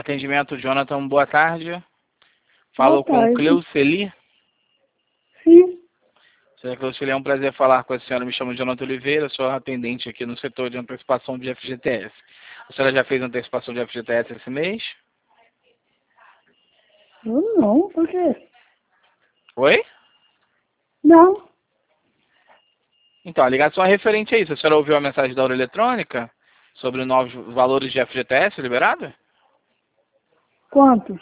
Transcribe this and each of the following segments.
Atendimento, Jonathan, boa tarde. Boa Falo com tarde. Cleuceli. Sim. Senhora Cleuceli, é um prazer falar com a senhora. Me chamo Jonathan Oliveira, sou atendente aqui no setor de antecipação de FGTS. A senhora já fez antecipação de FGTS esse mês? Eu não, por quê? Oi? Não. Então, a ligação é referente a isso. A senhora ouviu a mensagem da hora eletrônica sobre novos valores de FGTS liberado? Quanto?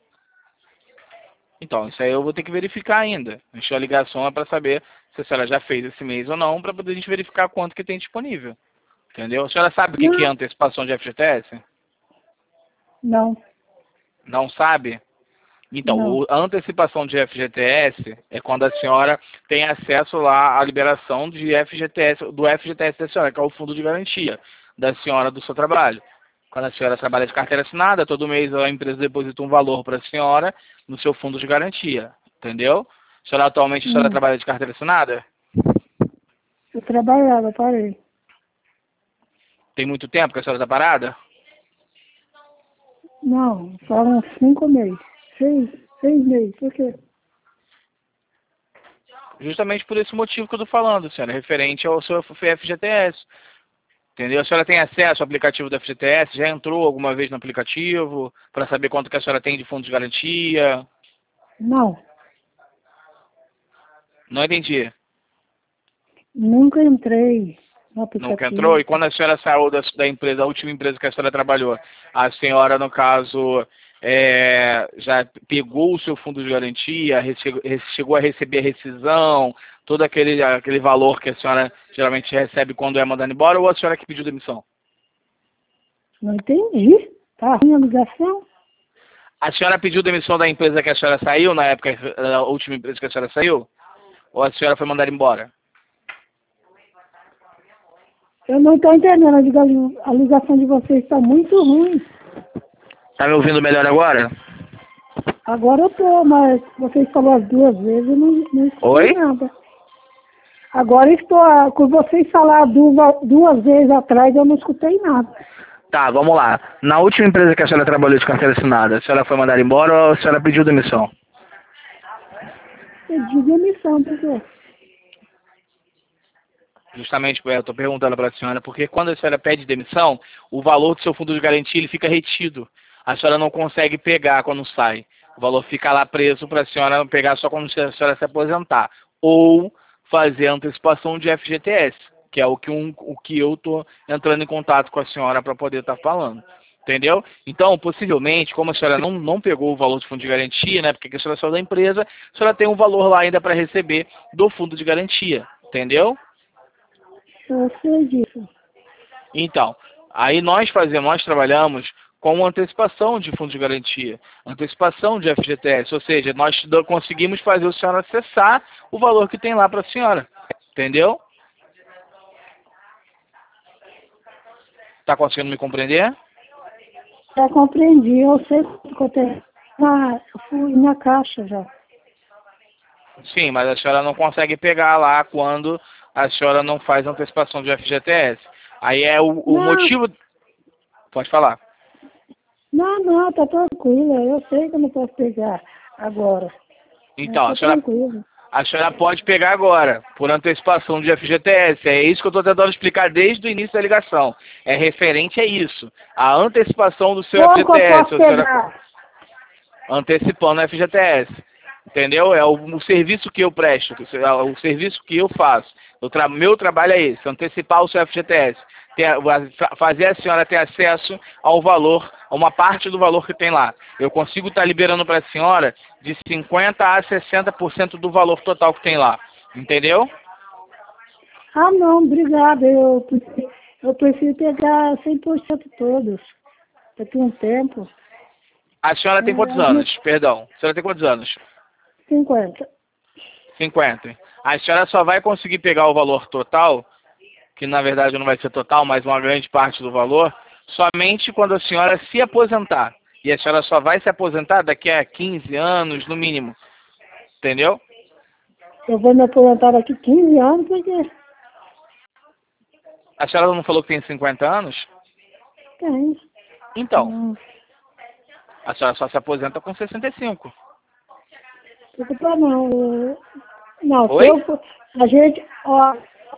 Então, isso aí eu vou ter que verificar ainda. A ligação é para saber se a senhora já fez esse mês ou não, para poder a gente verificar quanto que tem disponível. Entendeu? A senhora sabe o que é Não. antecipação de FGTS? Não. Não sabe? Então, Não. a antecipação de FGTS é quando a senhora tem acesso lá à liberação de FGTS, do FGTS da senhora, que é o fundo de garantia da senhora do seu trabalho. Quando a senhora trabalha de carteira assinada, todo mês a empresa deposita um valor para a senhora no seu fundo de garantia. Entendeu? Atualmente a senhora Hum. trabalha de carteira assinada? Eu trabalhava, parei. Tem muito tempo que a senhora está parada? Não, só uns 5 meses. 6 meses, por quê? Justamente por esse motivo que eu estou falando, senhora, referente ao seu FGTS. Entendeu? A senhora tem acesso ao aplicativo do FGTS? Já entrou alguma vez no aplicativo para saber quanto que a senhora tem de fundo de garantia? Não. Não entendi. Nunca entrei no Nunca entrou? aplicativo. E quando a senhora saiu da empresa, a última empresa que a senhora trabalhou, a senhora, no caso, já pegou o seu fundo de garantia, chegou a receber a rescisão, todo aquele valor que a senhora geralmente recebe quando é mandada embora, ou a senhora que pediu demissão? Não entendi. Tá ruim a ligação? A senhora pediu demissão da empresa que a senhora saiu, na época, da última empresa que a senhora saiu? Ou a senhora foi mandada embora? Eu não estou entendendo. A ligação de vocês está muito ruim. Tá me ouvindo melhor agora? Agora eu tô, mas vocês falaram as 2 vezes, eu não escutei Oi? nada. Agora eu estou, com vocês falaram 2 vezes atrás, eu não escutei nada. Tá, vamos lá. Na última empresa que a senhora trabalhou de carteira assinada, a senhora foi mandada embora ou a senhora pediu demissão? Pedi demissão, por quê? Justamente, eu estou perguntando para a senhora, porque quando a senhora pede demissão, o valor do seu fundo de garantia ele fica retido. A senhora não consegue pegar quando sai. O valor fica lá preso para a senhora pegar só quando a senhora se aposentar. Ou fazer a antecipação de FGTS, que é o que eu estou entrando em contato com a senhora para poder estar falando. Entendeu? Então, possivelmente, como a senhora não pegou o valor do fundo de garantia, né? Porque a senhora saiu da empresa, a senhora tem um valor lá ainda para receber do fundo de garantia. Entendeu? Eu sei disso. Então, aí nós trabalhamos com antecipação de fundo de garantia, antecipação de FGTS, ou seja, nós conseguimos fazer o senhor acessar o valor que tem lá para a senhora. Entendeu? Está conseguindo me compreender? Já compreendi, eu sei que eu tenho. Eu fui na caixa já. Sim, mas a senhora não consegue pegar lá quando a senhora não faz antecipação de FGTS. Aí é o Não, motivo... Pode falar. não, tá tranquila. Eu sei que eu não posso pegar agora. Então, Tá tranquilo. a senhora pode pegar agora, por antecipação de FGTS. É isso que eu estou tentando explicar desde o início da ligação. É referente a isso. A antecipação do seu Como que eu FGTS. posso A senhora pegar? antecipando o FGTS. Entendeu? É o serviço que eu presto, o serviço que eu faço. Meu trabalho é esse, antecipar o seu FGTS. Fazer a senhora ter acesso ao valor, a uma parte do valor que tem lá. Eu consigo estar liberando para a senhora de 50% a 60% do valor total que tem lá. Entendeu? Ah, não, obrigada. Eu prefiro pegar 100% todos. Daqui a um tempo. A senhora tem quantos A anos? gente, Perdão. A senhora tem quantos anos? 50. 50. A senhora só vai conseguir pegar o valor total, que na verdade não vai ser total, mas uma grande parte do valor, somente quando a senhora se aposentar. E a senhora só vai se aposentar daqui a 15 anos, no mínimo. Entendeu? Eu vou me aposentar daqui 15 anos, porque A senhora não falou que tem 50 anos? tem. Então, Hum. A senhora só se aposenta com 65. Preocupa não. Não, Oi? a gente, ó,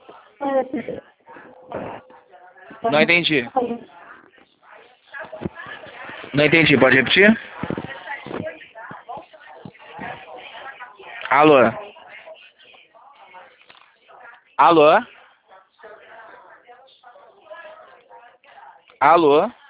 Não entendi. Não entendi, pode repetir? Alô? Alô? Alô?